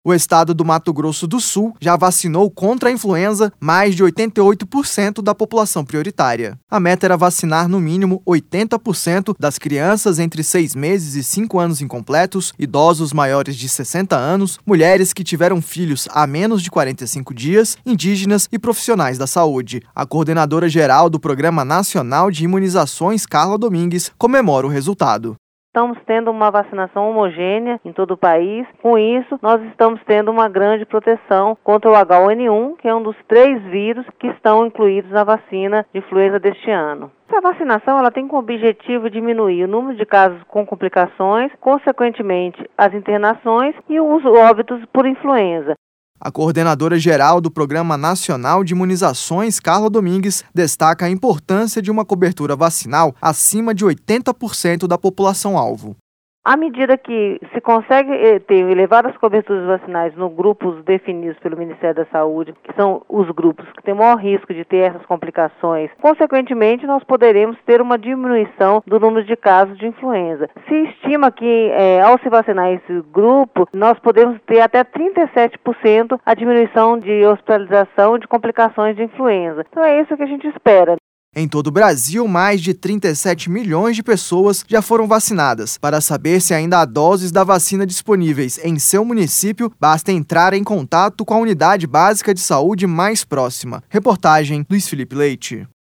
O estado do Mato Grosso do Sul já vacinou contra a influenza mais de 88% da população prioritária. A meta era vacinar no mínimo 80% das crianças entre 6 meses e 5 anos incompletos, idosos maiores de 60 anos, mulheres que tiveram filhos há menos de 45 dias, indígenas e profissionais da saúde. A coordenadora geral do Programa Nacional de Imunizações, Carla Domingues, comemora o resultado. Estamos tendo uma vacinação homogênea em todo o país. Com isso, nós estamos tendo uma grande proteção contra o H1N1, que é um dos 3 vírus que estão incluídos na vacina de influenza deste ano. Essa vacinação ela tem como objetivo diminuir o número de casos com complicações, consequentemente as internações e os óbitos por influenza. A coordenadora geral do Programa Nacional de Imunizações, Carla Domingues, destaca a importância de uma cobertura vacinal acima de 80% da população-alvo. À medida que se consegue ter elevadas coberturas vacinais nos grupos definidos pelo Ministério da Saúde, que são os grupos que têm maior risco de ter essas complicações, consequentemente nós poderemos ter uma diminuição do número de casos de influenza. Se estima que ao se vacinar esse grupo, nós podemos ter até 37% a diminuição de hospitalização e de complicações de influenza. Então é isso que a gente espera. Em todo o Brasil, mais de 37 milhões de pessoas já foram vacinadas. Para saber se ainda há doses da vacina disponíveis em seu município, basta entrar em contato com a unidade básica de saúde mais próxima. Reportagem Luiz Felipe Leite.